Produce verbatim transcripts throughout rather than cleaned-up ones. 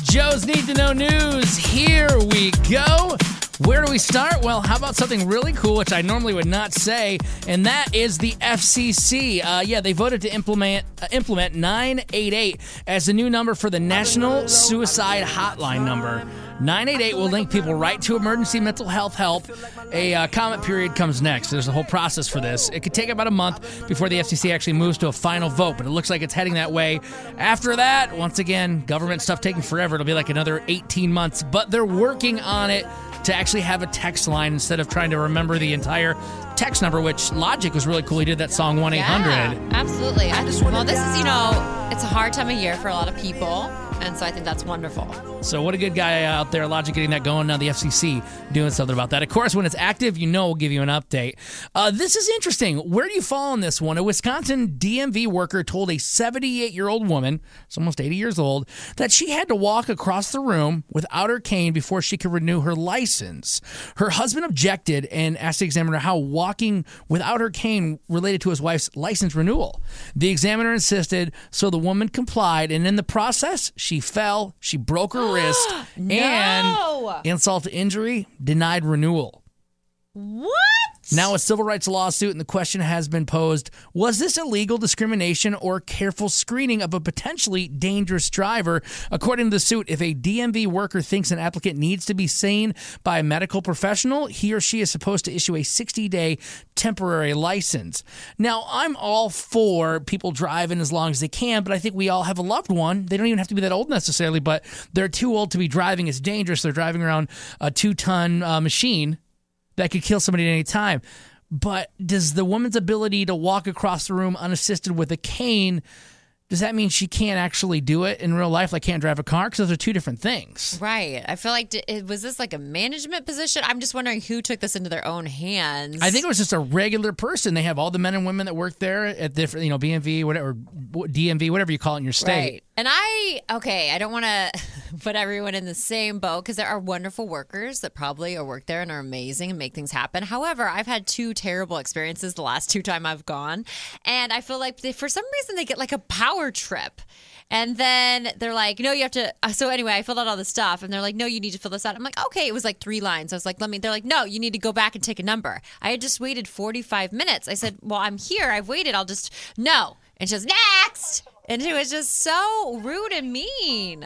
Joe's Need to Know News. Here we go. Where do we start? Well, how about something really cool, which I normally would not say, and that is the F C C. Uh, yeah, they voted to implement uh, implement nine eight eight as the new number for the National Suicide Hotline number. nine eight eight will link people right to emergency mental health help. A uh, comment period comes next. There's a whole process for this. It could take about a month before the F C C actually moves to a final vote, but it looks like it's heading that way. After that, once again, government stuff taking forever. It'll be like another eighteen months, but they're working on it to actually have a text line instead of trying to remember the entire text number, which Logic was really cool. He did that song one eight hundred. Yeah, absolutely. I just, well, this is, you know, it's a hard time of year for a lot of people, and so I think that's wonderful. So what a good guy out there, Logic, getting that going. Now the F C C doing something about that. Of course, when it's active, you know we'll give you an update. Uh, this is interesting. Where do you fall on this one? A Wisconsin D M V worker told a seventy-eight-year-old woman, it's almost eighty years old, that she had to walk across the room without her cane before she could renew her license. Her husband objected and asked the examiner how walking without her cane related to his wife's license renewal. The examiner insisted, so the woman complied, and in the process, she fell, she broke her wrist, no. and insult to injury, denied renewal. What? Now a civil rights lawsuit, and the question has been posed, was this illegal discrimination or careful screening of a potentially dangerous driver? According to the suit, if a D M V worker thinks an applicant needs to be seen by a medical professional, he or she is supposed to issue a sixty-day temporary license. Now, I'm all for people driving as long as they can, but I think we all have a loved one. They don't even have to be that old necessarily, but they're too old to be driving. It's dangerous. They're driving around a two-ton uh, machine that could kill somebody at any time. But does the woman's ability to walk across the room unassisted with a cane, does that mean she can't actually do it in real life, like can't drive a car? Because those are two different things. Right. I feel like, was this like a management position? I'm just wondering who took this into their own hands. I think it was just a regular person. They have all the men and women that work there at different, you know, B M V, whatever, D M V, whatever you call it in your state. Right. And I, okay, I don't want to put everyone in the same boat because there are wonderful workers that probably are work there and are amazing and make things happen. However, I've had two terrible experiences the last two times I've gone. And I feel like they, for some reason they get like a power trip. And then they're like, no, you have to. So anyway, I filled out all the stuff and they're like, no, you need to fill this out. I'm like, okay. It was like three lines. I was like, let me, they're like, no, you need to go back and take a number. I had just waited forty-five minutes. I said, well, I'm here. I've waited. I'll just, no. And she goes, next. And it was just so rude and mean.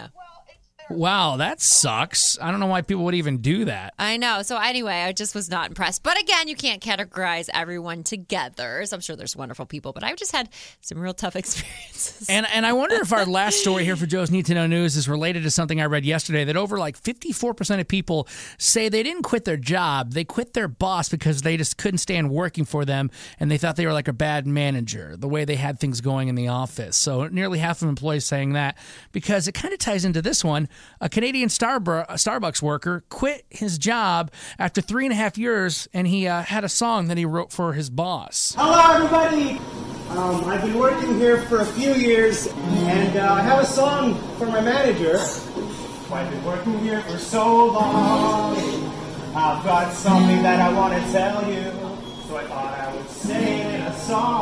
Wow, that sucks. I don't know why people would even do that. I know. So anyway, I just was not impressed. But again, you can't categorize everyone together. So I'm sure there's wonderful people, but I've just had some real tough experiences. And and I wonder if our last story here for Joe's Need to Know News is related to something I read yesterday, that over like fifty-four percent of people say they didn't quit their job. They quit their boss because they just couldn't stand working for them, and they thought they were like a bad manager, the way they had things going in the office. So nearly half of employees saying that, because it kind of ties into this one. A Canadian Starbu- Starbucks worker quit his job after three and a half years, and he uh, had a song that he wrote for his boss. Hello, everybody. Um, I've been working here for a few years, and uh, I have a song for my manager. I've been working here for so long. I've got something that I want to tell you, so I thought I would sing a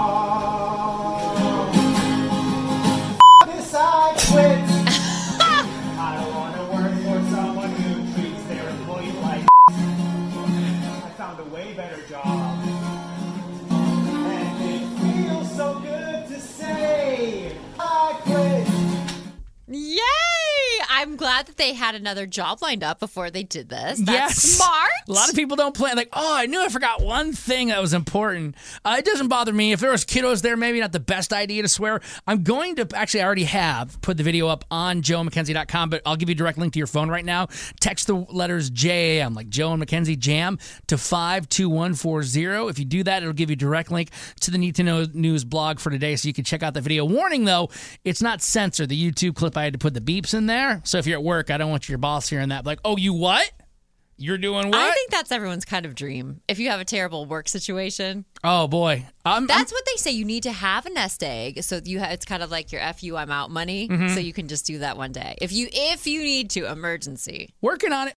song. F- this I quit. I don't want to work for someone who treats their employees like I found a way better job. And it feels so good to say I quit. Yay! I'm glad that they had another job lined up before they did this. That's yes. smart. A lot of people don't plan. Like, oh, I knew I forgot one thing that was important. Uh, it doesn't bother me. If there was kiddos there, maybe not the best idea to swear. I'm going to, actually, I already have put the video up on joe mckenzie dot com, but I'll give you a direct link to your phone right now. Text the letters J A M, like Joe and Mackenzie Jam, to five two one four zero. If you do that, it'll give you a direct link to the Need to Know News blog for today, so you can check out the video. Warning, though, it's not censored. The YouTube clip, I had to put the beeps in there. So if you're at work, I don't want your boss hearing that. Like, oh, you what? You're doing what? I think that's everyone's kind of dream. If you have a terrible work situation. Oh, boy. I'm, That's I'm, what they say. You need to have a nest egg. So you ha- it's kind of like your F you, I'm out money. Mm-hmm. So you can just do that one day. If you if you need to, emergency. Working on it.